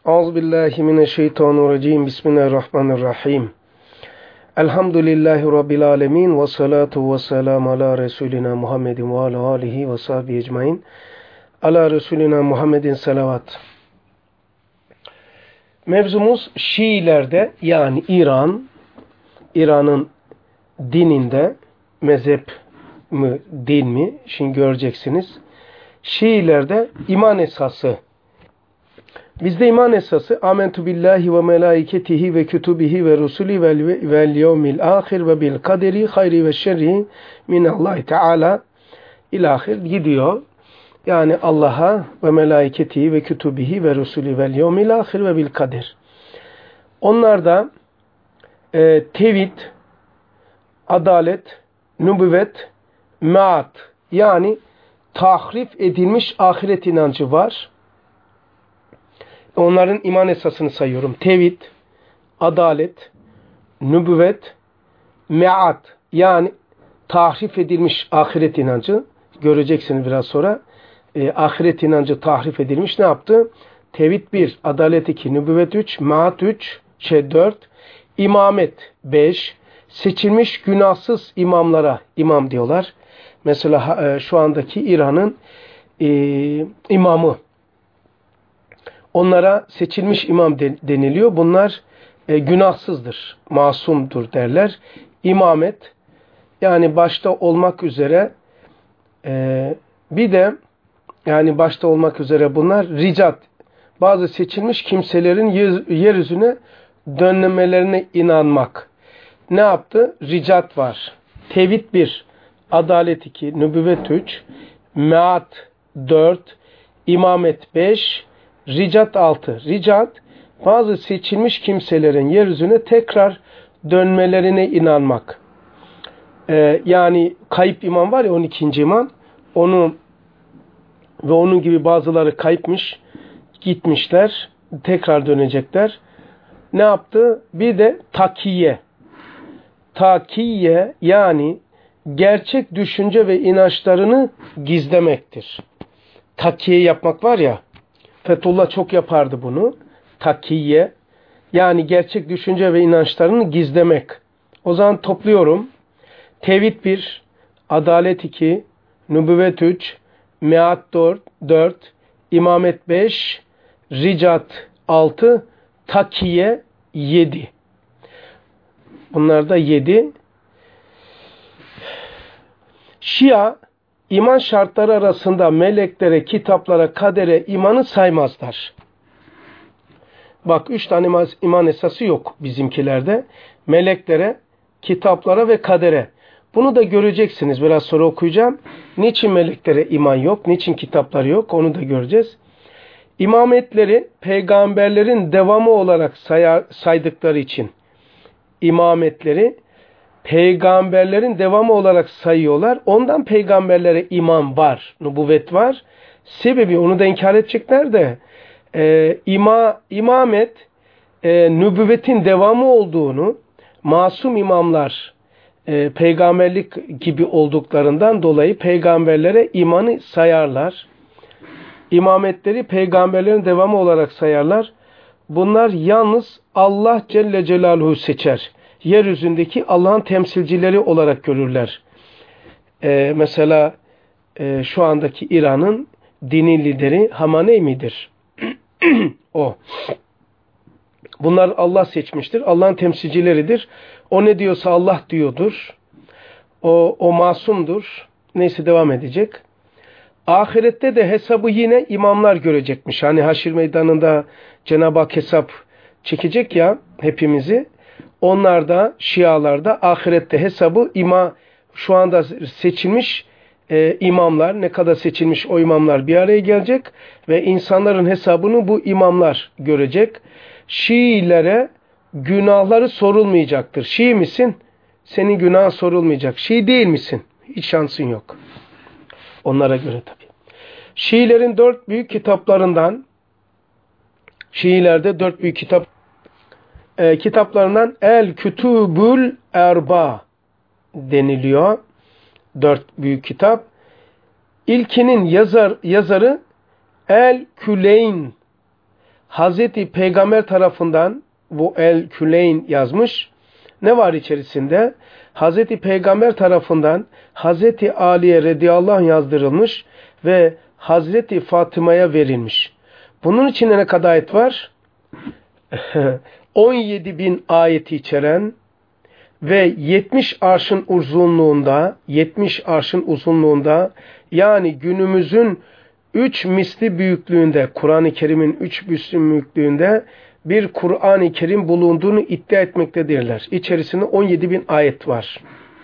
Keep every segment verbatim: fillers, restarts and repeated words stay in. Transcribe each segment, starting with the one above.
Euzubillahimineşşeytanirracim. Bismillahirrahmanirrahim. Elhamdülillahi Rabbil alemin. Ve salatu ve selamu ala Resulina Muhammedin ve ala alihi ve sahbihi ecmain. Ala Resulina Muhammedin salavat. Mevzumuz Şiilerde, yani İran, İran'ın dininde, mezhep mi, din mi? Şimdi göreceksiniz. Şiilerde iman esası. Bizde iman esası amentu billahi ve melaiketihi ve kütübihi ve rusuli vel, vel yevmil ahir ve bil kaderi hayri ve şerri minallahi teala ilahir gidiyor. Yani Allah'a ve melaiketihi ve kütübihi ve rusuli vel yevmil ahir ve bil kader. Onlarda e, tevhid, adalet, nübüvvet, meat, yani tahrif edilmiş ahiret inancı var. Onların iman esasını sayıyorum. Tevhid, adalet, nübüvvet, meat, yani tahrif edilmiş ahiret inancı. Göreceksiniz biraz sonra. E, ahiret inancı tahrif edilmiş. Ne yaptı? Tevhid bir, adalet iki, nübüvvet üç, meat üç, şey dört, imamet beş, seçilmiş günahsız imamlara imam diyorlar. Mesela e, şu andaki İran'ın e, imamı. Onlara seçilmiş imam deniliyor. Bunlar e, günahsızdır, masumdur derler. İmamet, yani başta olmak üzere e, bir de yani başta olmak üzere bunlar ricat. Bazı seçilmiş kimselerin yer, yeryüzüne dönmelerine inanmak. Ne yaptı? Ricat var. Tevhid bir, adalet iki, nübüvvet üç, meat dört, imamet beş, ricat altı. Ricat, bazı seçilmiş kimselerin yeryüzüne tekrar dönmelerine inanmak. Ee, yani kayıp imam var ya, on ikinci imam. Onu ve onun gibi bazıları kayıpmış, gitmişler, tekrar dönecekler. Ne yaptı? Bir de takiye. Takiye, yani gerçek düşünce ve inançlarını gizlemektir. Takiye yapmak var ya, Fethullah çok yapardı bunu. Takiye, yani gerçek düşünce ve inançlarını gizlemek. O zaman topluyorum. Tevhid bir, adalet iki, nübüvvet üç, meat dört, imamet beş, ricat altı, takiye yedi. Bunlar da yedi. Şia, İman şartları arasında meleklere, kitaplara, kadere imanı saymazlar. Bak, üç tane iman esası yok bizimkilerde. Meleklere, kitaplara ve kadere. Bunu da göreceksiniz. Biraz sonra okuyacağım. Niçin meleklere iman yok? Niçin kitaplar yok? Onu da göreceğiz. İmametleri peygamberlerin devamı olarak sayar, saydıkları için imametleri peygamberlerin devamı olarak sayıyorlar. Ondan peygamberlere iman var, nübüvvet var. Sebebi, onu da inkar edecekler de e, ima, imamet e, nübüvvetin devamı olduğunu, masum imamlar e, peygamberlik gibi olduklarından dolayı peygamberlere imanı sayarlar. İmametleri peygamberlerin devamı olarak sayarlar. Bunlar yalnız Allah Celle Celaluhu seçer. Yeryüzündeki Allah'ın temsilcileri olarak görürler. Ee, mesela e, şu andaki İran'ın dini lideri Hamaney midir? O. Bunlar Allah seçmiştir. Allah'ın temsilcileridir. O ne diyorsa Allah diyordur. O, o masumdur. Neyse, devam edecek. Ahirette de hesabı yine imamlar görecekmiş. Hani haşir meydanında Cenab-ı Hak hesap çekecek ya hepimizi. Onlar da, Şialarda ahirette hesabı ima, şu anda seçilmiş e, imamlar, ne kadar seçilmiş o imamlar bir araya gelecek ve insanların hesabını bu imamlar görecek. Şiilere günahları sorulmayacaktır. Şii misin? Senin günahın sorulmayacak. Şii değil misin? Hiç şansın yok. Onlara göre tabii. Şiilerin dört büyük kitaplarından, Şiilerde dört büyük kitap E, kitaplarından El Kütübül Erba deniliyor. Dört büyük kitap. İlkinin yazar, yazarı El Küleyn Hazreti Peygamber tarafından bu El-Küleyn yazmış. Ne var içerisinde? Hazreti Peygamber tarafından Hazreti Ali'ye radıyallahu anh yazdırılmış ve Hazreti Fatıma'ya verilmiş. Bunun içinde ne kadar ayet var? on yedi bin ayeti içeren ve yetmiş arşın uzunluğunda, yetmiş arşın uzunluğunda, yani günümüzün üç misli büyüklüğünde, Kur'an-ı Kerim'in üç misli büyüklüğünde bir Kur'an-ı Kerim bulunduğunu iddia etmektedirler. İçerisinde on yedi bin ayet var.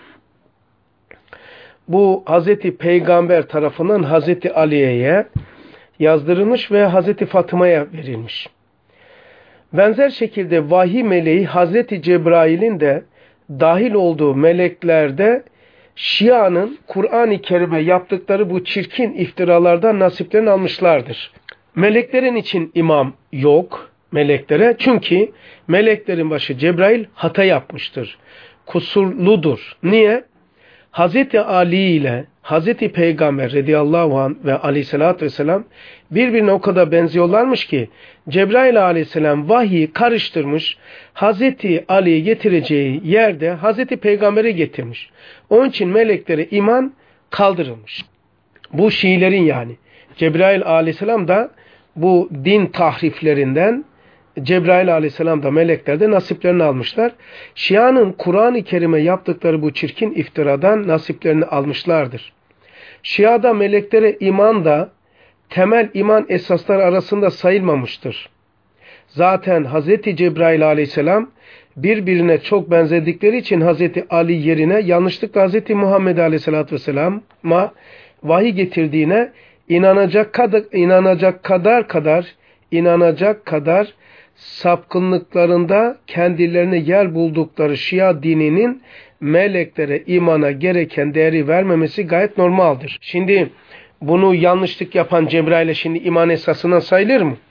Bu Hazreti Peygamber tarafından Hazreti Ali'ye yazdırılmış ve Hazreti Fatıma'ya verilmiş. Benzer şekilde vahiy meleği Hazreti Cebrail'in de dahil olduğu meleklerde Şia'nın Kur'an-ı Kerim'e yaptıkları bu çirkin iftiralardan nasiplerini almışlardır. Meleklerin için imam yok meleklere. Çünkü meleklerin başı Cebrail hata yapmıştır. Kusurludur. Niye? Hazreti Ali ile Hazreti Peygamber radıyallahu anh ve aleyhissalatü vesselam birbirine o kadar benziyorlarmış ki Cebrail aleyhisselam vahyi karıştırmış, Hazreti Ali'yi getireceği yerde Hazreti Peygamber'e getirmiş. Onun için meleklere iman kaldırılmış. Bu Şiilerin yani. Cebrail aleyhisselam da bu din tahriflerinden Cebrail aleyhisselam da melekler nasiplerini almışlar. Şia'nın Kur'an-ı Kerim'e yaptıkları bu çirkin iftiradan nasiplerini almışlardır. Şia'da meleklere iman da temel iman esasları arasında sayılmamıştır. Zaten Hazreti Cebrail aleyhisselam birbirine çok benzedikleri için Hazreti Ali yerine yanlışlıkla Hazreti Muhammed aleyhisselatü vesselam'a vahiy getirdiğine inanacak kadar, inanacak kadar kadar inanacak kadar sapkınlıklarında kendilerine yer buldukları Şia dininin meleklere imana gereken değeri vermemesi gayet normaldir. Şimdi bunu yanlışlık yapan Cebrail'e şimdi iman esasından sayılır mı?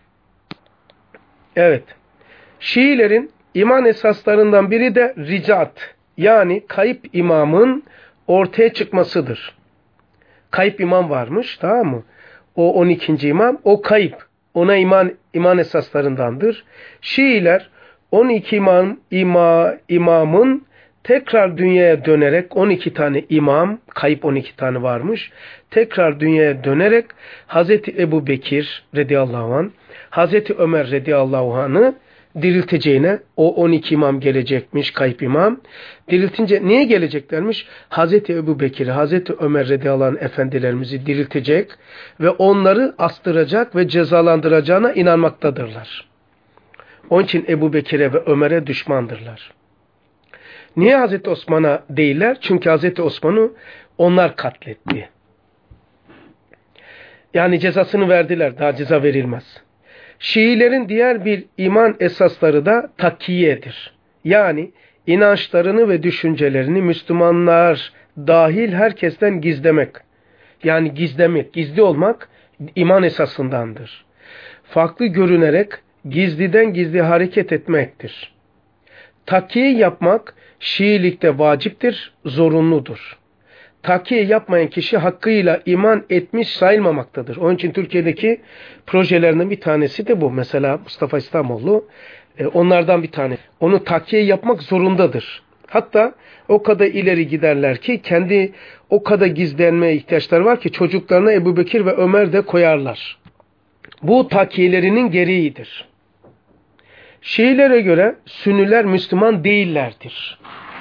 Evet. Şiilerin iman esaslarından biri de ricat, yani kayıp imamın ortaya çıkmasıdır. Kayıp imam varmış, tamam mı? O on ikinci imam, o kayıp. Ona iman iman esaslarındandır. Şiiler on iki imam, ima, imamın tekrar dünyaya dönerek on iki tane imam, kayıp on iki tane varmış. Tekrar dünyaya dönerek Hazreti Ebu Bekir radıyallahu anh, Hazreti Ömer radıyallahu anh'ı dirilteceğine, o on iki imam gelecekmiş, kayıp imam. Diriltince niye geleceklermiş? Hazreti Ebu Bekir, Hazreti Ömer radıyallahu anh efendilerimizi diriltecek ve onları astıracak ve cezalandıracağına inanmaktadırlar. Onun için Ebu Bekir'e ve Ömer'e düşmandırlar. Niye Hazreti Osman'a değiller? Çünkü Hazreti Osman'ı onlar katletti. Yani cezasını verdiler, daha ceza verilmez. Şiilerin diğer bir iman esasları da takiyedir. Yani inançlarını ve düşüncelerini Müslümanlar dahil herkesten gizlemek. Yani gizlemek, gizli olmak iman esasındandır. Farklı görünerek gizliden gizli hareket etmektir. Takiye yapmak Şiilikte vaciptir, zorunludur. Takiye yapmayan kişi hakkıyla iman etmiş sayılmamaktadır. Onun için Türkiye'deki projelerinden bir tanesi de bu. Mesela Mustafa İslamoğlu e, onlardan bir tane. Onu takiye yapmak zorundadır. Hatta o kadar ileri giderler ki kendi o kadar gizlenmeye ihtiyaçları var ki çocuklarına Ebu Bekir ve Ömer de koyarlar. Bu takiyelerinin gereğidir. Şiilere göre Sünniler Müslüman değillerdir.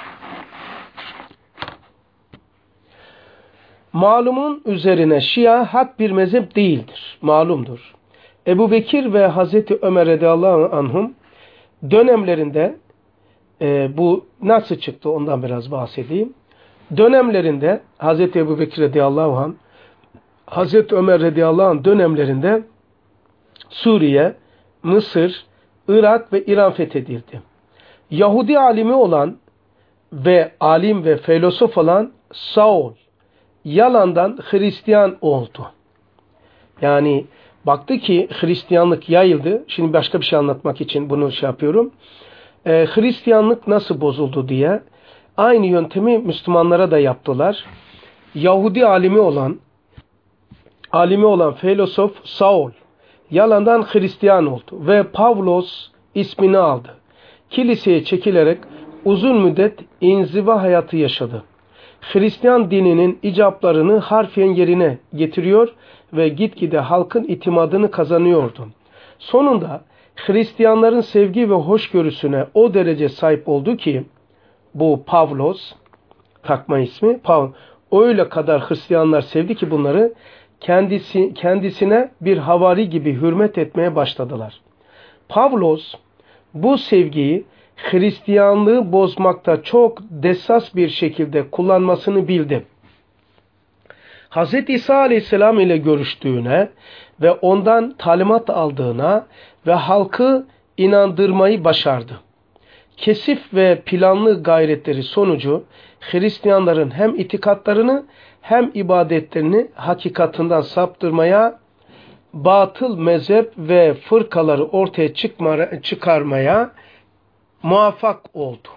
Malumun üzerine Şia hak bir mezhep değildir. Malumdur. Ebu Bekir ve Hazreti Ömer radıyallahu anhum dönemlerinde e, bu nasıl çıktı ondan biraz bahsedeyim. Dönemlerinde Hazreti Ebu Bekir radıyallahu anh, Hazreti Ömer radıyallahu anh dönemlerinde Suriye, Mısır, Irak ve İran fethedildi. Yahudi alimi olan ve alim ve filozof olan Saul yalandan Hristiyan oldu. Yani baktı ki Hristiyanlık yayıldı. Şimdi başka bir şey anlatmak için bunu şey yapıyorum. Ee, Hristiyanlık nasıl bozuldu diye aynı yöntemi Müslümanlara da yaptılar. Yahudi alimi olan alimi olan filozof Saul yalandan Hristiyan oldu ve Pavlos ismini aldı. Kiliseye çekilerek uzun müddet inziva hayatı yaşadı. Hristiyan dininin icaplarını harfiyen yerine getiriyor ve gitgide halkın itimadını kazanıyordu. Sonunda Hristiyanların sevgi ve hoşgörüsüne o derece sahip oldu ki bu Pavlos, takma ismi, Pav, öyle kadar Hristiyanlar sevdi ki bunları kendisi, kendisine bir havari gibi hürmet etmeye başladılar. Pavlos bu sevgiyi Hristiyanlığı bozmakta çok dessas bir şekilde kullanmasını bildi. Hz. İsa Aleyhisselam ile görüştüğüne ve ondan talimat aldığına ve halkı inandırmayı başardı. Kesif ve planlı gayretleri sonucu Hristiyanların hem itikatlarını hem ibadetlerini hakikatinden saptırmaya, batıl mezhep ve fırkaları ortaya çıkarmaya muvaffak oldu.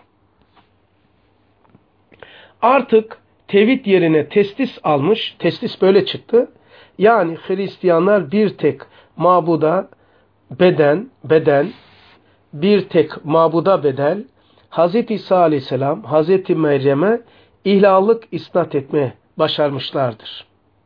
Artık tevhid yerine testis almış, testis böyle çıktı. Yani Hristiyanlar bir tek mabuda beden, beden, bir tek mabuda bedel, Hz. İsa Aleyhisselam, Hz. Meryem'e ilahlık isnat etmeye başarmışlardır.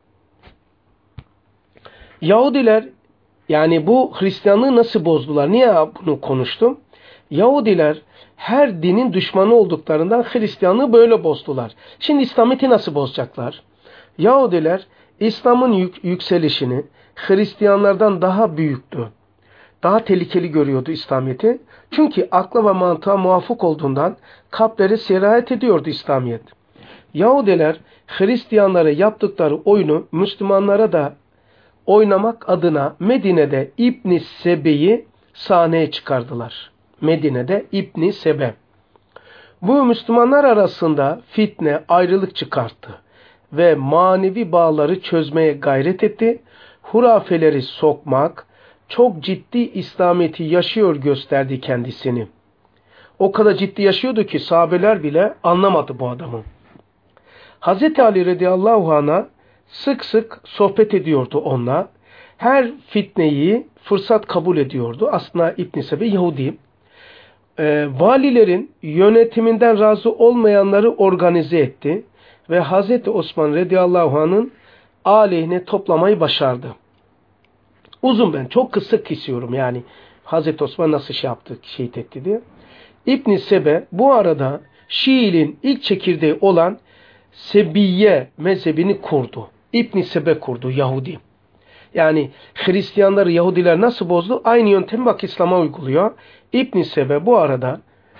Yahudiler, yani bu Hristiyanlığı nasıl bozdular? Niye bunu konuştum? Yahudiler her dinin düşmanı olduklarından Hristiyanlığı böyle bozdular. Şimdi İslamiyet'i nasıl bozacaklar? Yahudiler İslam'ın yük, yükselişini Hristiyanlardan daha büyüktü. Daha tehlikeli görüyordu İslamiyet'i. Çünkü akla ve mantığa muvafık olduğundan kalplere sirayet ediyordu İslamiyet. Yahudiler Hristiyanlara yaptıkları oyunu Müslümanlara da oynamak adına Medine'de İbn-i Sebe'yi sahneye çıkardılar. Medine'de İbn-i Sebe. Bu Müslümanlar arasında fitne, ayrılık çıkarttı ve manevi bağları çözmeye gayret etti. Hurafeleri sokmak, çok ciddi İslamiyet'i yaşıyor gösterdi kendisini. O kadar ciddi yaşıyordu ki sahabeler bile anlamadı bu adamı. Hz. Ali radıyallahu anh'a sık sık sohbet ediyordu onunla. Her fitneyi fırsat kabul ediyordu. Aslında İbn-i Sebe Yahudi. E, valilerin yönetiminden razı olmayanları organize etti ve Hz. Osman radıyallahu anh'ın aleyhine toplamayı başardı. Uzun ben çok kısa kesiyorum yani Hz. Osman nasıl şey yaptı, şehit etti diye. İbn-i Sebe bu arada Şii'nin ilk çekirdeği olan Sebiye mezhebini kurdu. İbn-i Sebe kurdu, Yahudi. Yani Hristiyanları Yahudiler nasıl bozdu? Aynı yöntemi bak İslam'a uyguluyor. İbn-i Sebe bu arada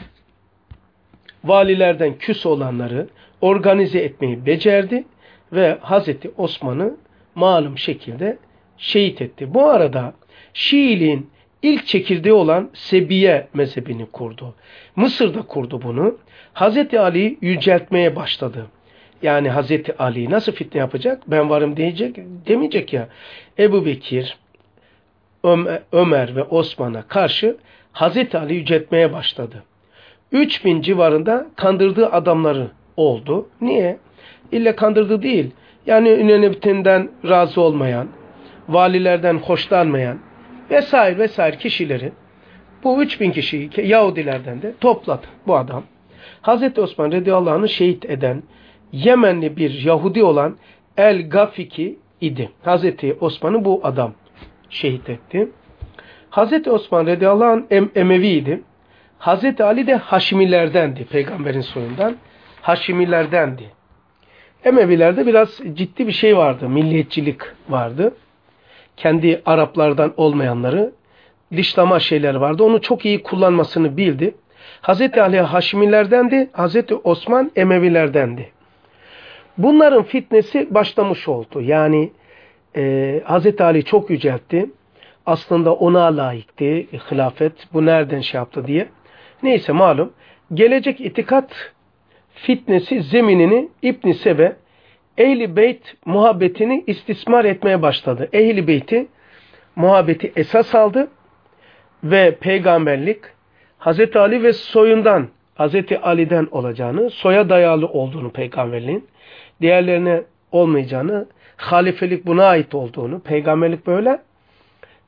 valilerden küs olanları organize etmeyi becerdi ve Hazreti Osman'ı malum şekilde şehit etti. Bu arada Şiiliğin ilk çekirdeği olan Sebiye mezhebini kurdu. Mısır'da kurdu bunu. Hazreti Ali'yi yüceltmeye başladı. Yani Hazreti Ali nasıl fitne yapacak? Ben varım diyecek, demeyecek ya. Ebu Bekir, Ömer ve Osman'a karşı Hazreti Ali yüceltmeye başladı. üç bin civarında kandırdığı adamları oldu. Niye? İlle kandırdı değil. Yani yönetiminden razı olmayan, valilerden hoşlanmayan vesaire vesaire kişileri bu üç bin kişiyi Yahudilerden de topladı bu adam. Hazreti Osman radıyallahu anh'ı şehit eden Yemenli bir Yahudi olan El-Gafiki idi. Hazreti Osman'ı bu adam şehit etti. Hazreti Osman radıyallahu anh em Emeviydi. Hazreti Ali de Haşimilerdendi. Peygamberin soyundan Haşimilerdendi. Emevilerde biraz ciddi bir şey vardı. Milliyetçilik vardı. Kendi Araplardan olmayanları dışlama şeyler vardı. Onu çok iyi kullanmasını bildi. Hazreti Ali Haşimilerdendi. Hazreti Osman Emevilerdendi. Bunların fitnesi başlamış oldu. Yani e, Hazreti Ali çok yüceltti. Aslında ona layıktı hilafet. Bu nereden şey yaptı diye. Neyse malum. Gelecek itikat fitnesi zeminini İbn-i Sebe Ehl-i Beyt muhabbetini istismar etmeye başladı. Ehl-i Beyt'i muhabbeti esas aldı ve peygamberlik Hazreti Ali ve soyundan Hazreti Ali'den olacağını, soya dayalı olduğunu peygamberliğin, diğerlerine olmayacağını, halifelik buna ait olduğunu, peygamberlik böyle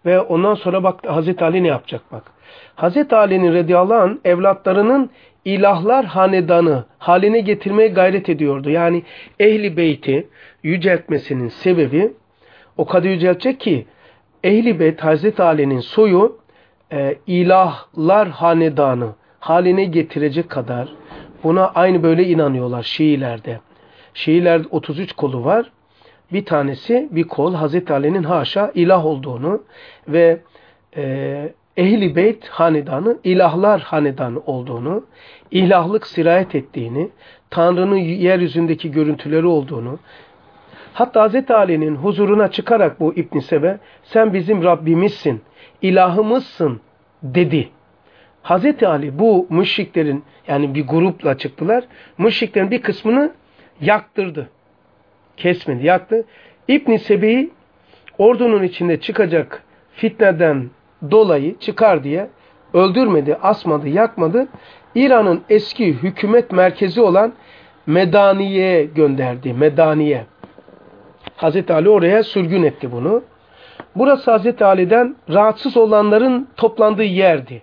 Ve ondan sonra bak Hazreti Ali ne yapacak bak. Hazreti Ali'nin radıyallahu anh evlatlarının ilahlar hanedanı haline getirmeye gayret ediyordu. Yani Ehli Beyt'i yüceltmesinin sebebi o kadar yüceltecek ki Ehli Beyt Hazreti Ali'nin soyu e, ilahlar hanedanı haline getirecek kadar buna aynı böyle inanıyorlar Şiilerde. Şiilerde otuz üç kolu var. Bir tanesi bir kol Hazreti Ali'nin haşa ilah olduğunu ve e, Ehli Beyt hanedanı ilahlar hanedanı olduğunu, ilahlık sirayet ettiğini, Tanrı'nın yeryüzündeki görüntüleri olduğunu, hatta Hazreti Ali'nin huzuruna çıkarak bu İbn Sebe sen bizim Rabbimizsin, ilahımızsın dedi. Hazreti Ali bu müşriklerin yani bir grupla çıktılar. Müşriklerin bir kısmını yaktırdı. Kesmedi, yaktı. İbn Sebe'yi ordunun içinde çıkacak fitneden dolayı çıkar diye öldürmedi, asmadı, yakmadı. İran'ın eski hükümet merkezi olan Medaniye'ye gönderdi. Medaniye. Hazreti Ali oraya sürgün etti bunu. Burası Hazreti Ali'den rahatsız olanların toplandığı yerdi.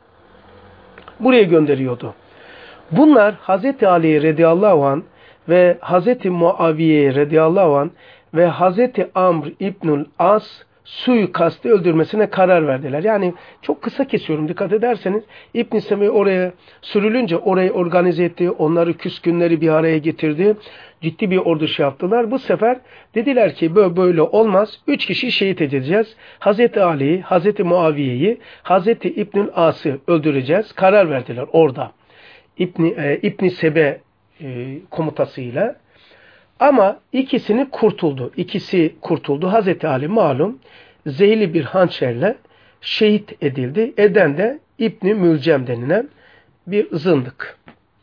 Buraya gönderiyordu. Bunlar Hazreti Ali radıyallahu anh ve Hazreti Muaviye radıyallahu anh ve Hazreti Amr İbnül As suikastı öldürmesine karar verdiler. Yani çok kısa kesiyorum dikkat ederseniz İbn Sebe oraya sürülünce orayı organize etti. Onları küskünleri bir araya getirdi. Ciddi bir ordu şey yaptılar. Bu sefer dediler ki böyle böyle olmaz. Üç kişi şehit edeceğiz. Hazreti Ali'yi, Hazreti Muaviye'yi, Hazreti İbnül As'ı öldüreceğiz. Karar verdiler orada. İbn, e, İbn Sebe e, komutasıyla. Ama ikisini kurtuldu. İkisi kurtuldu. Hazreti Ali malum zehirli bir hançerle şehit edildi. Eden de İbn Mülcem denilen bir zındık.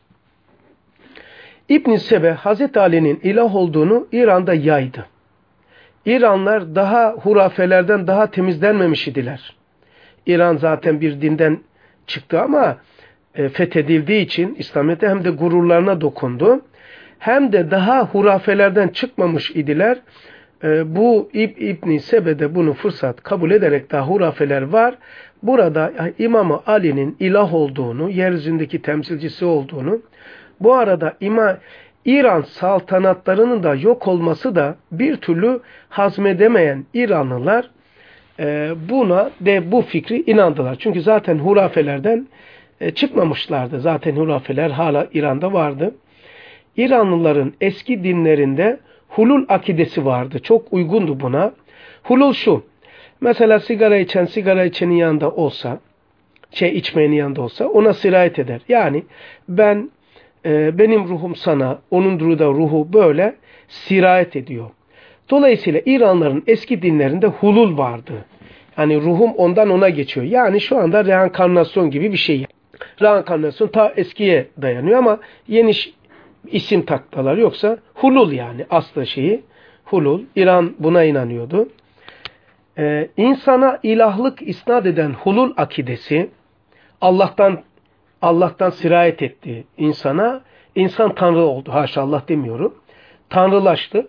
İbn Sebe Hazreti Ali'nin ilah olduğunu İran'da yaydı. İranlar daha hurafelerden daha temizlenmemiş idiler. İran zaten bir dinden çıktı ama e, fethedildiği için İslamiyet'e hem de gururlarına dokundu. Hem de daha hurafelerden çıkmamış idiler. E, bu İb, İbn Sebe'de bunu fırsat kabul ederek daha hurafeler var. Burada İmam Ali'nin ilah olduğunu, yeryüzündeki temsilcisi olduğunu, bu arada İma, İran saltanatlarının da yok olması da bir türlü hazmedemeyen İranlılar e, buna de bu fikri inandılar. Çünkü zaten hurafelerden e, çıkmamışlardı. Zaten hurafeler hala İran'da vardı. İranlıların eski dinlerinde hulul akidesi vardı. Çok uygundu buna. Hulul şu. Mesela sigara içen sigara içenin yanında olsa, şey içmeyenin yanında olsa ona sirayet eder. Yani ben e, benim ruhum sana, onun da ruhu böyle sirayet ediyor. Dolayısıyla İranlıların eski dinlerinde hulul vardı. Yani ruhum ondan ona geçiyor. Yani şu anda reenkarnasyon gibi bir şey. Reenkarnasyon ta eskiye dayanıyor ama yeni isim taktılar. Yoksa hulul yani aslı şeyi hulul. İran buna inanıyordu. Ee, insana ilahlık isnat eden hulul akidesi Allah'tan Allah'tan sirayet etti insana. İnsan tanrı oldu. Haşa Allah demiyorum. Tanrılaştı.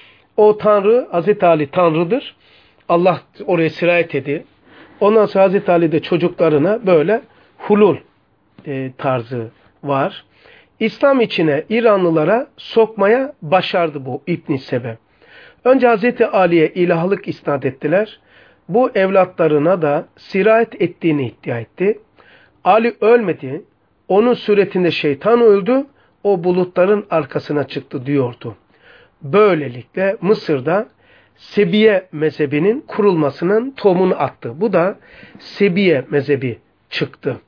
O tanrı Hazreti Ali tanrıdır. Allah oraya sirayet etti. Ondan sonra Hazreti Ali de çocuklarına böyle hulul e, tarzı var. İslam içine İranlılara sokmaya başardı bu İbn Sebe. Önce Hazreti Ali'ye ilahlık isnat ettiler. Bu evlatlarına da sirayet ettiğini iddia etti. Ali ölmedi. Onun suretinde şeytan öldü. O bulutların arkasına çıktı diyordu. Böylelikle Mısır'da Sebiye mezhebinin kurulmasının tohumunu attı. Bu da Sebiye mezhebi çıktı.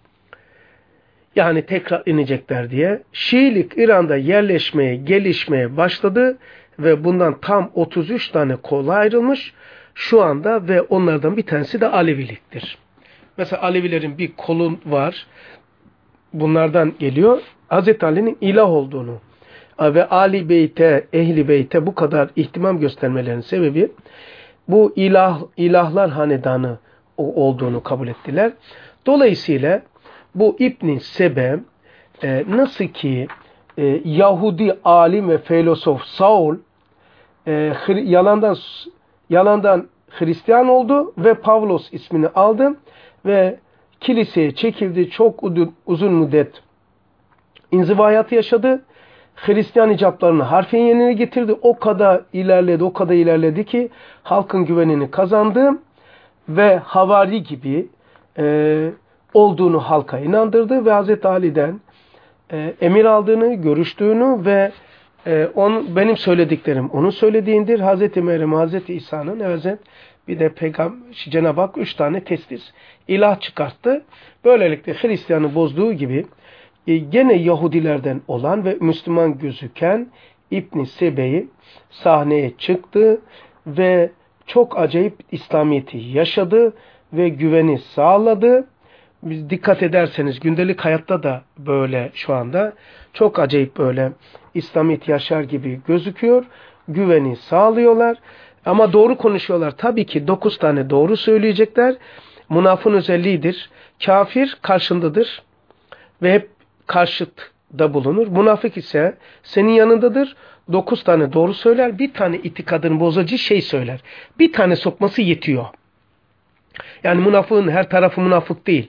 Yani tekrar inecekler diye. Şiilik İran'da yerleşmeye, gelişmeye başladı ve bundan tam otuz üç tane kola ayrılmış şu anda ve onlardan bir tanesi de Aleviliktir. Mesela Alevilerin bir kolu var. Bunlardan geliyor. Hazreti Ali'nin ilah olduğunu ve Ali Beyt'e, Ehli Beyt'e bu kadar ihtimam göstermelerinin sebebi bu ilah, ilahlar hanedanı olduğunu kabul ettiler. Dolayısıyla bu İbn Sebe e, nasıl ki e, Yahudi alim ve filozof Saul e, yalandan yalandan Hristiyan oldu ve Pavlos ismini aldı ve kiliseye çekildi. Çok uzun müddet inziva hayatı yaşadı. Hristiyan icaplarını harfiyen yerine getirdi. O kadar ilerledi, o kadar ilerledi ki halkın güvenini kazandı ve havari gibi e, olduğunu halka inandırdı ve Hazreti Ali'den e, emir aldığını, görüştüğünü ve e, on, benim söylediklerim onun söylediğindir. Hazreti Meryem, Hazreti İsa'nın evet bir de Peygamber Cenab-ı Hak üç tane testis ilah çıkarttı. Böylelikle Hristiyanı bozduğu gibi e, gene Yahudilerden olan ve Müslüman gözüken İbn-i Sebe'yi sahneye çıktı ve çok acayip İslamiyet'i yaşadı ve güveni sağladı. Biz dikkat ederseniz gündelik hayatta da böyle şu anda çok acayip böyle İslamiyet yaşar gibi gözüküyor. Güveni sağlıyorlar ama doğru konuşuyorlar. Tabii ki dokuz tane doğru söyleyecekler. Münafığın özelliğidir. Kafir karşındadır ve hep karşıtta bulunur. Münafık ise senin yanındadır. Dokuz tane doğru söyler. Bir tane itikadını bozacı şey söyler. Bir tane sokması yetiyor. Yani münafığın her tarafı münafık değil.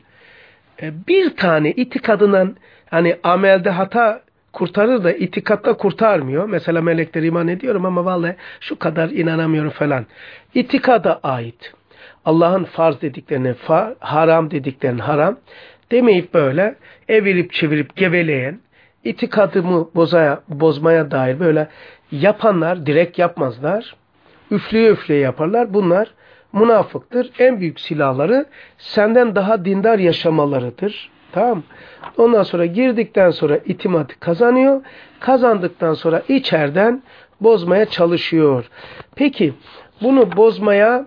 Bir tane itikadından hani amelde hata kurtarır da itikatta kurtarmıyor. Mesela melekler iman ediyorum ama vallahi şu kadar inanamıyorum falan. İtikada ait. Allah'ın farz dediklerine far, haram dediklerine haram demeyip böyle evirip çevirip geveleyen, itikadımı bozaya, bozmaya dair böyle yapanlar direkt yapmazlar. Üfleye üfleye yaparlar. Bunlar münafıktır. En büyük silahları senden daha dindar yaşamalarıdır. Tamam. Ondan sonra girdikten sonra itimat kazanıyor. Kazandıktan sonra içeriden bozmaya çalışıyor. Peki bunu bozmaya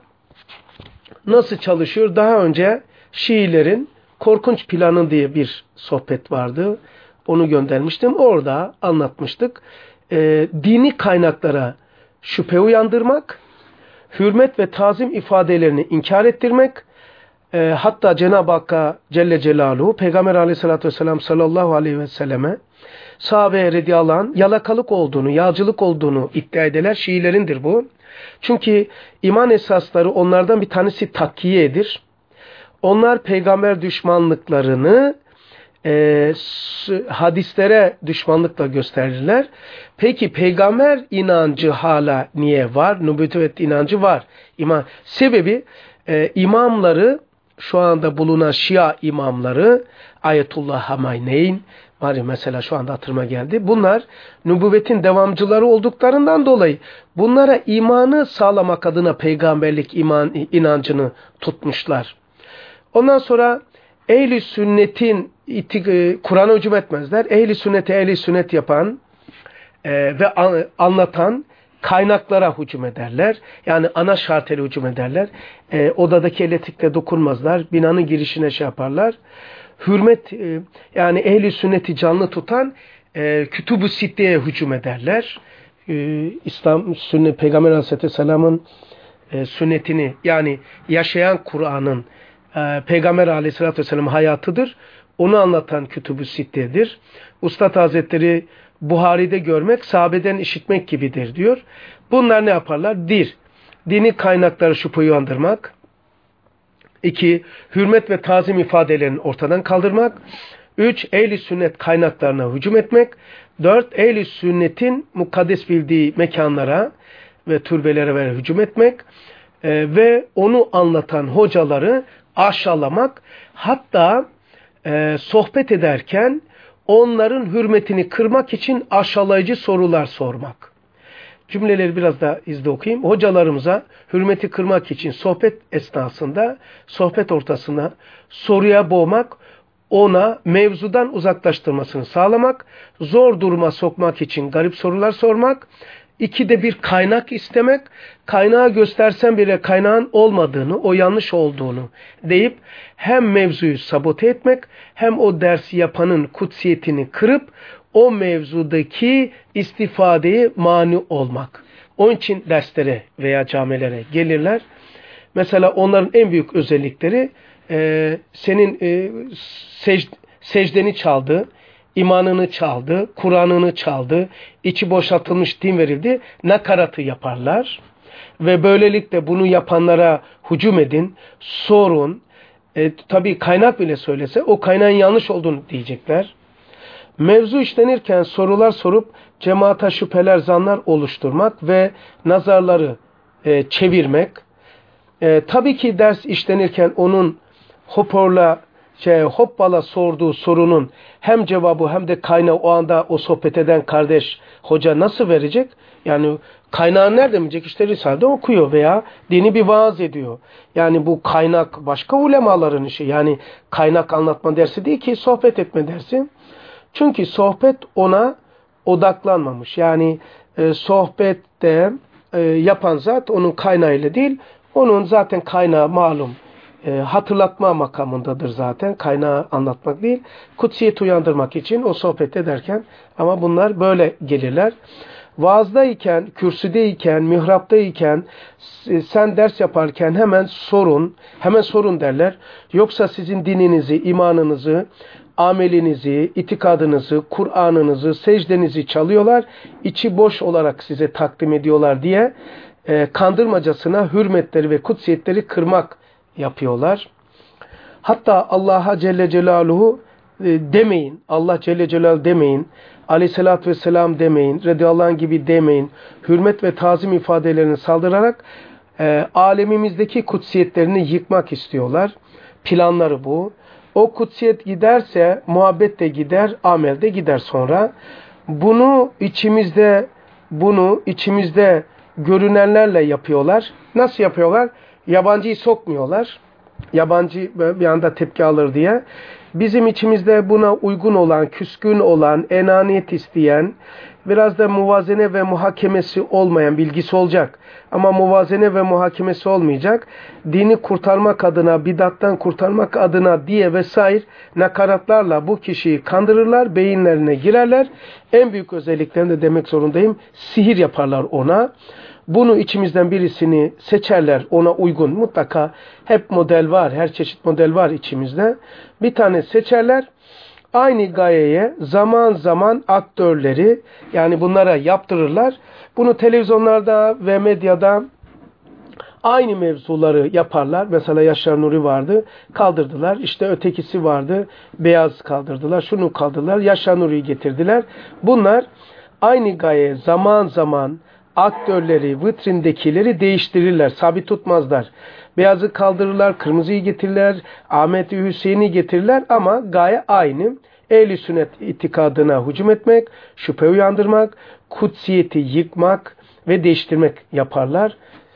nasıl çalışıyor? Daha önce Şiilerin korkunç planı diye bir sohbet vardı. Onu göndermiştim. Orada anlatmıştık. E, dini kaynaklara şüphe uyandırmak, hürmet ve tazim ifadelerini inkar ettirmek, e, hatta Cenab-ı Hakk'a Celle Celaluhu, Peygamber Aleyhisselatü Vesselam sallallahu aleyhi ve selleme, sahabe radıyallahu anh yalakalık olduğunu, yağcılık olduğunu iddia ederler. Şiilerindir bu. Çünkü iman esasları onlardan bir tanesi takkiyedir. Onlar peygamber düşmanlıklarını e, hadislere düşmanlıkla gösterirler. Peki peygamber inancı hala niye var? Nübüvvet inancı var. İman. Sebebi e, imamları şu anda bulunan Şia imamları Ayetullah Hameneyn var ya mesela şu anda hatırıma geldi. Bunlar nübüvvetin devamcıları olduklarından dolayı bunlara imanı sağlamak adına peygamberlik iman inancını tutmuşlar. Ondan sonra ehl-i sünnetin Kur'an'a hücum etmezler. Ehl-i sünneti ehl-i sünnet yapan e, ve an, anlatan kaynaklara hücum ederler. Yani ana şarteli hücum ederler. E, odadaki elektrikle dokunmazlar. Binanın girişine şey yaparlar. Hürmet e, yani ehl-i sünneti canlı tutan e, Kütüb-ü Sitte'ye hücum ederler. E, İslam sünnet Peygamber Aleyhisselam'ın e, sünnetini yani yaşayan Kur'an'ın e, Peygamber Aleyhisselatü Vesselam hayatıdır. Onu anlatan Kütüb-ü Sitte'dir. Üstad Hazretleri Buhari'de görmek sahabeden işitmek gibidir diyor. Bunlar ne yaparlar? Bir, dini kaynakları şüphe uyandırmak. İki, hürmet ve tazim ifadelerini ortadan kaldırmak. Üç, ehl-i sünnet kaynaklarına hücum etmek. Dört, ehl-i sünnetin mukaddes bildiği mekanlara ve türbelere ve hücum etmek. Ee, ve onu anlatan hocaları aşağılamak. Hatta e, sohbet ederken onların hürmetini kırmak için aşağılayıcı sorular sormak. Cümleleri biraz daha hızlı okuyayım. Hocalarımıza hürmeti kırmak için sohbet esnasında, sohbet ortasına soruya boğmak, ona mevzudan uzaklaştırmasını sağlamak, zor duruma sokmak için garip sorular sormak, ikide bir kaynak istemek, kaynağı göstersen bile kaynağın olmadığını, o yanlış olduğunu deyip hem mevzuyu sabote etmek, hem o dersi yapanın kutsiyetini kırıp o mevzudaki istifadeye mani olmak. Onun için derslere veya camilere gelirler. Mesela onların en büyük özellikleri e, senin e, sec, secdeni çaldı, imanını çaldı, Kur'an'ını çaldı, içi boşaltılmış din verildi, nakaratı yaparlar. ve böylelikle bunu yapanlara hücum edin, sorun. E, tabii kaynak bile söylese o kaynağın yanlış olduğunu diyecekler. Mevzu işlenirken sorular sorup cemaata şüpheler, zanlar oluşturmak ve nazarları e, çevirmek. E, tabii ki ders işlenirken onun hoporla, şey, hoppala sorduğu sorunun hem cevabı hem de kaynağı o anda o sohbet eden kardeş, hoca nasıl verecek? Yani kaynağı nerede mi? İşte Risale'de okuyor veya dini bir vaaz ediyor. Yani bu kaynak başka ulemaların işi. Yani kaynak anlatma dersi değil ki, sohbet etme dersi. Çünkü sohbet ona odaklanmamış. Yani e, sohbette e, yapan zat onun kaynağıyla değil, onun zaten kaynağı malum. E, hatırlatma makamındadır zaten. Kaynağı anlatmak değil. Kutsiyet uyandırmak için o sohbet ederken, ama bunlar böyle gelirler. Vaazdayken, kürsüdeyken, mihraptayken, sen ders yaparken hemen sorun, hemen sorun derler. Yoksa sizin dininizi, imanınızı, amelinizi, itikadınızı, Kur'an'ınızı, secdenizi çalıyorlar, içi boş olarak size takdim ediyorlar diye e, kandırmacasına hürmetleri ve kutsiyetleri kırmak yapıyorlar. Hatta Allah'a Celle Celaluhu e, demeyin, Allah Celle Celaluhu demeyin, Aleyhisselatü Vesselam demeyin, radıyallahu anh gibi demeyin, hürmet ve tazim ifadelerini saldırarak e, alemimizdeki kutsiyetlerini yıkmak istiyorlar. Planları bu. O kutsiyet giderse muhabbet de gider, amel de gider sonra. Bunu içimizde, bunu içimizde görünenlerle yapıyorlar. Nasıl yapıyorlar? Yabancıyı sokmuyorlar. Yabancı bir anda tepki alır diye. Bizim içimizde buna uygun olan, küskün olan, enaniyet isteyen, biraz da muvazene ve muhakemesi olmayan, bilgisi olacak ama muvazene ve muhakemesi olmayacak, dini kurtarmak adına, bidattan kurtarmak adına diye vesaire nakaratlarla bu kişiyi kandırırlar, beyinlerine girerler. En büyük özelliklerini de demek zorundayım, sihir yaparlar ona. Bunu içimizden birisini seçerler, ona uygun. Mutlaka hep model var, her çeşit model var içimizde. Bir tane seçerler. Aynı gayeye zaman zaman aktörleri, yani bunlara yaptırırlar. Bunu televizyonlarda ve medyada aynı mevzuları yaparlar. Mesela Yaşar Nuri vardı, kaldırdılar. İşte ötekisi vardı, Beyaz kaldırdılar. Şunu kaldırdılar, Yaşar Nuri'yi getirdiler. Bunlar aynı gayeye zaman zaman aktörleri, vitrindekileri değiştirirler, sabit tutmazlar. Beyazı kaldırırlar, kırmızıyı getirirler, Ahmet-i Hüseyin'i getirirler ama gaye aynı. Ehl-i sünnet itikadına hücum etmek, şüphe uyandırmak, kutsiyeti yıkmak ve değiştirmek yaparlar.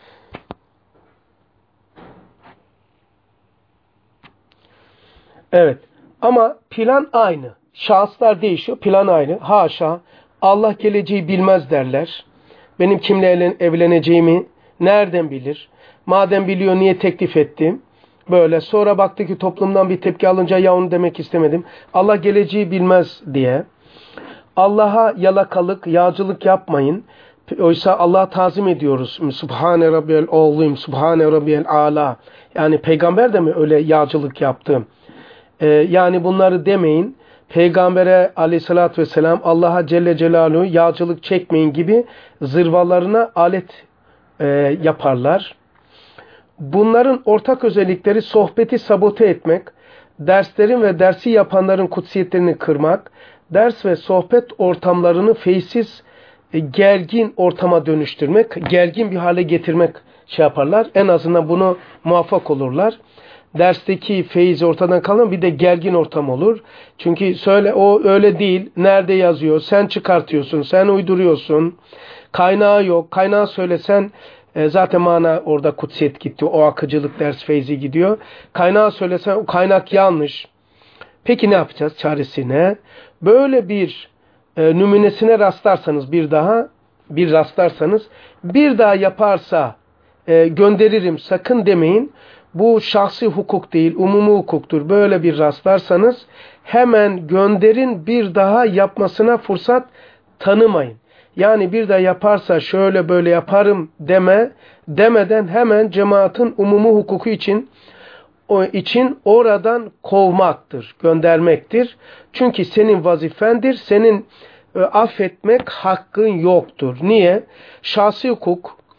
Evet, ama plan aynı. Şahıslar değişiyor, plan aynı. Haşa, Allah geleceği bilmez derler. Benim kimle evleneceğimi nereden bilir? Madem biliyor niye teklif ettim? Böyle sonra baktı ki toplumdan bir tepki alınca ya onu demek istemedim. Allah geleceği bilmez diye. Allah'a yalakalık, yağcılık yapmayın. Oysa Allah'a tazim ediyoruz. Subhane Rabbiyel Azim, Subhane Rabbiyel Ala. Yani peygamber de mi öyle yağcılık yaptı? Ee, yani bunları demeyin. Peygambere aleyhissalatü vesselam Allah'a Celle Celaluhu yağcılık çekmeyin gibi zırvalarına alet e, yaparlar. Bunların ortak özellikleri sohbeti sabote etmek, derslerin ve dersi yapanların kutsiyetlerini kırmak, ders ve sohbet ortamlarını feysiz, e, gergin ortama dönüştürmek, gergin bir hale getirmek şey yaparlar. En azından bunu muvaffak olurlar. Dersteki feyiz ortadan kalır, bir de gergin ortam olur. Çünkü söyle o öyle değil. Nerede yazıyor? Sen çıkartıyorsun, sen uyduruyorsun. Kaynağı yok. Kaynağı söylesen e, zaten mana orada kutsiyet gitti. O akıcılık ders feyzi gidiyor. Kaynağı söylesen o kaynak yanlış. Peki ne yapacağız? Çaresi ne? Böyle bir e, numunesine rastlarsanız bir daha bir rastlarsanız bir daha yaparsa e, gönderirim sakın demeyin. Bu şahsi hukuk değil, umumi hukuktur. Böyle bir rastlarsanız hemen gönderin, bir daha yapmasına fırsat tanımayın. Yani bir daha yaparsa şöyle böyle yaparım deme, demeden hemen cemaatin umumi hukuku için o için oradan kovmaktır, göndermektir. Çünkü senin vazifendir, senin e, affetmek hakkın yoktur. Niye? Şahsi hukuk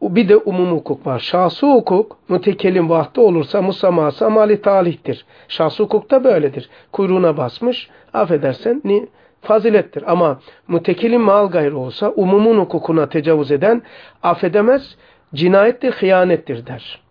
Bir de umum hukuk var. Şahsi hukuk mütekellim vahdı olursa musaması amali talihtir. Şahsi hukuk da böyledir. Kuyruğuna basmış, affedersen ni fazilettir. Ama mütekellim mal gayrı olsa umumun hukukuna tecavüz eden affedemez, cinayettir, hıyanettir der.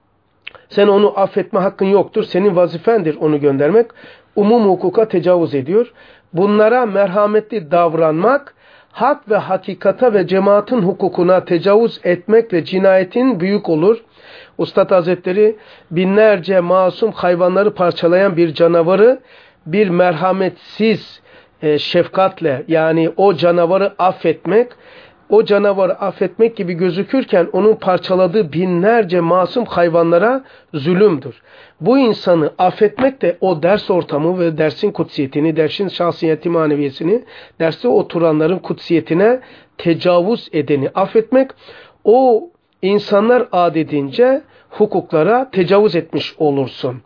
Sen onu affetme hakkın yoktur. Senin vazifendir onu göndermek. Umum hukuka tecavüz ediyor. Bunlara merhametli davranmak, hak ve hakikata ve cemaatin hukukuna tecavüz etmekle cinayetin büyük olur. Üstad Hazretleri binlerce masum hayvanları parçalayan bir canavarı bir merhametsiz e, şefkatle, yani o canavarı affetmek, o canavarı affetmek gibi gözükürken onun parçaladığı binlerce masum hayvanlara zulümdür. Bu insanı affetmek de o ders ortamı ve dersin kutsiyetini, dersin şahsiyeti maneviyesini, derste oturanların kutsiyetine tecavüz edeni affetmek, o insanlar adedince hukuklara tecavüz etmiş olursun.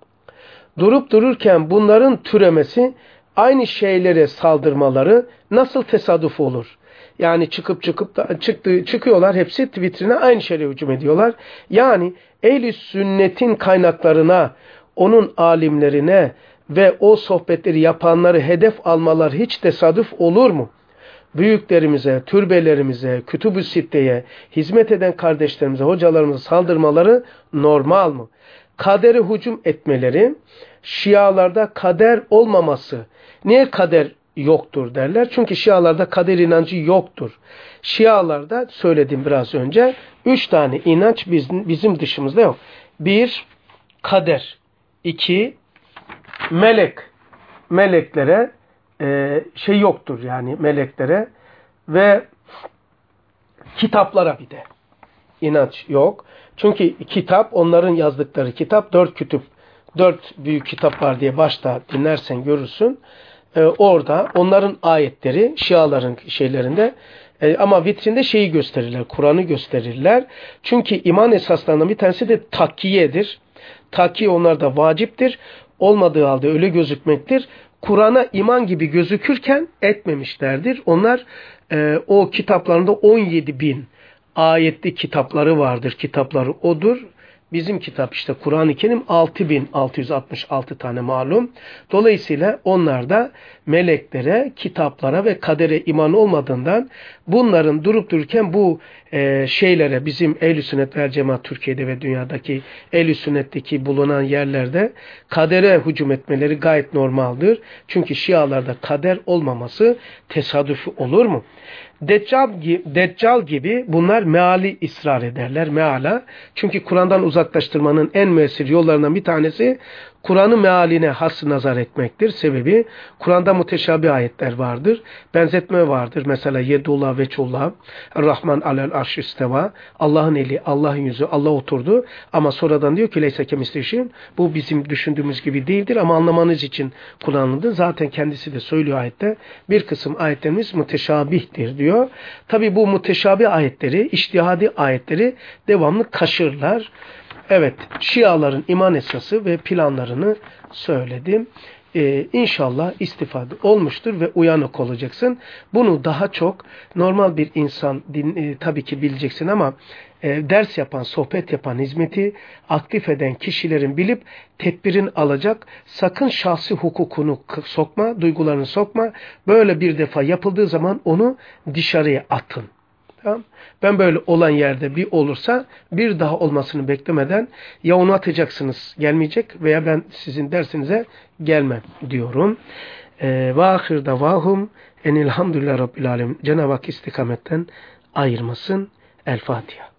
Durup dururken bunların türemesi, aynı şeylere saldırmaları nasıl tesadüf olur? Yani çıkıp çıkıp da çıktı, çıkıyorlar, hepsi Twitter'ine aynı şeye hücum ediyorlar. Yani ehl-i sünnetin kaynaklarına, onun alimlerine ve o sohbetleri yapanları hedef almalar hiç tesadüf olur mu? Büyüklerimize, türbelerimize, kütüb-ü sitteye, hizmet eden kardeşlerimize, hocalarımıza saldırmaları normal mı? Kadere hücum etmeleri, Şialarda kader olmaması. Niye kader yoktur derler? Çünkü Şialarda kader inancı yoktur. Şialarda söyledim biraz önce, üç tane inanç bizim, bizim dışımızda yok. Bir, kader. İki, melek. Meleklere e, şey yoktur yani meleklere ve kitaplara bir de inanç yok. Çünkü kitap, onların yazdıkları kitap, dört kütüp, dört büyük kitap var diye başta dinlersen görürsün. Ee, orada onların ayetleri, Şiaların şeylerinde e, ama vitrinde şeyi gösterirler, Kur'an'ı gösterirler. Çünkü iman esaslarından bir tanesi de takkiyedir. Takkiye onlarda vaciptir. Olmadığı halde öyle gözükmektir. Kur'an'a iman gibi gözükürken etmemişlerdir. Onlar e, o kitaplarında on yedi bin ayetli kitapları vardır. Kitapları odur. Bizim kitap işte Kur'an-ı Kerim altı bin altı yüz altmış altı tane malum. Dolayısıyla onlar da meleklere, kitaplara ve kadere iman olmadığından bunların durup dururken bu e, şeylere, bizim Ehl-i Sünnet vel Cemaat Türkiye'de ve dünyadaki Ehl-i Sünnet'teki bulunan yerlerde kadere hücum etmeleri gayet normaldir. Çünkü Şialarda kader olmaması tesadüfi olur mu? Deccal, Deccal gibi bunlar meali ısrar ederler. Meala. Çünkü Kur'an'dan uzaklaştırmanın en müessir yollarından bir tanesi Kur'an'ın mealine has nazar etmektir. Sebebi Kur'an'da muteşabih ayetler vardır. Benzetme vardır. Mesela Yedullah veçullah, Rahman alel arş isteva, Allah'ın eli, Allah'ın yüzü, Allah oturdu. Ama sonradan diyor ki leyse kemisliğin, bu bizim düşündüğümüz gibi değildir ama anlamanız için kullanıldı. Zaten kendisi de söylüyor ayette. Bir kısım ayetlerimiz muteşabihtir diyor. Tabi bu muteşabih ayetleri, içtihadi ayetleri devamlı kaşırlar. Evet, Şiaların iman esası ve planlarını söyledim. Ee, İnşallah istifade olmuştur ve uyanık olacaksın. Bunu daha çok normal bir insan din, e, tabii ki bileceksin ama e, ders yapan, sohbet yapan, hizmeti aktif eden kişilerin bilip tedbirin alacak. Sakın şahsi hukukunu sokma, duygularını sokma. Böyle bir defa yapıldığı zaman onu dışarıya atın. Tamam. Ben böyle olan yerde bir olursa bir daha olmasını beklemeden ya onu atacaksınız gelmeyecek veya ben sizin dersinize gelmem diyorum. Ve ahir davahum enilhamdülillah Rabbil alemin. Cenab-ı Hak istikametten ayırmasın. El Fatiha.